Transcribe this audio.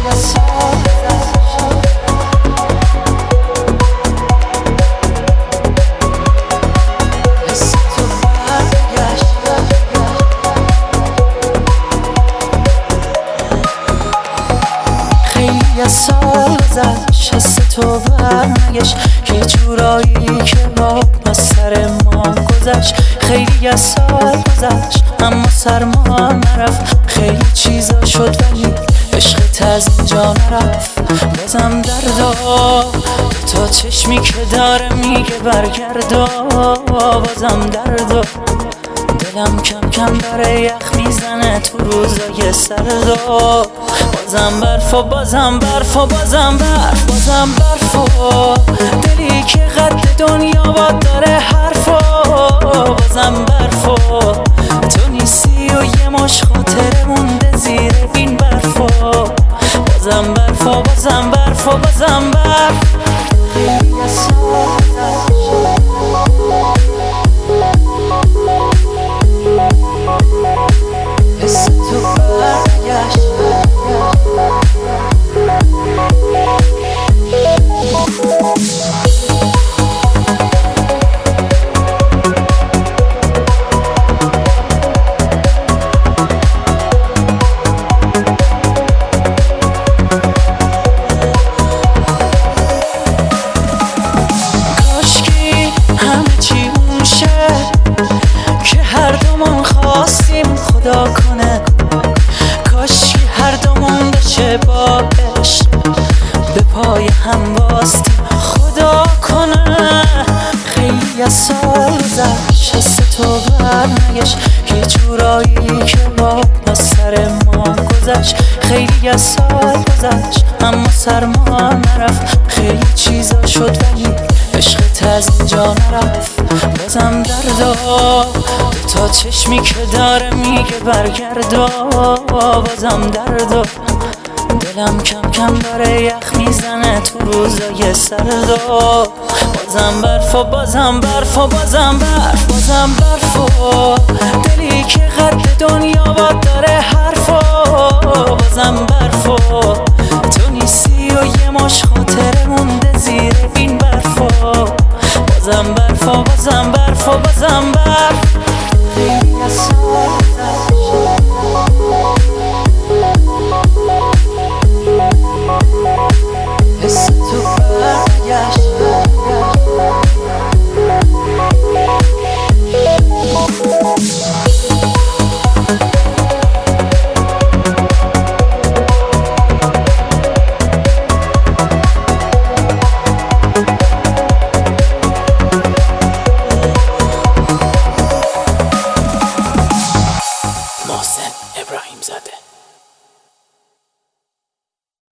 یه سال گذشت حس تو برنگشت یه جورایی که با سر ما گذشت. خیلی از سال گذشت اما سرما نرفت، خیلی چیزا شد ولی عشقت از اینجا نرفت. بازم دردا تا چشمی که داره میگه برگردا، بازم دردا دلم کم کم داره یخ میزنه تو روزای سردا. بازم برف و بازم برف و بازم برف، بازم برف و دلی که قد دنیا باد داره حرف و بازم برف و تو نیستی و یه مش خاطره مونده زیر این برف و بازم برف و بازم برف و بازم برف. خیلی سال حس تو برگشت کاشکی همه چی اون شه که هر دومون خواستیم خدا کنه، کاشکی هر دومون بشه با عشق به پای هم باستیم خدا کنه. خیلی از سال گذشت حس تو برنگشت یه جورایی که با سر ما گذشت. خیلی از سال گذشت اما سرما نرفت، خیلی چیزا شد ولی عشقت از اینجا نرفت. بازم دردا تا چشمی که داره میگه برگردا، بازم دردا دلم کم کم داره یخ میزنه تو روزای سردا. بازم برف و بازم برف و بازم برف، بازم برف و دلی که قد دنیا باد داره حرف و بازم برف و تو نیستی و یه مش خاطره مونده زیر این برف و بازم برف و بازم برف و بازم برف. خیلی از سال حس تو برگشت محسن ابراهیم زاده.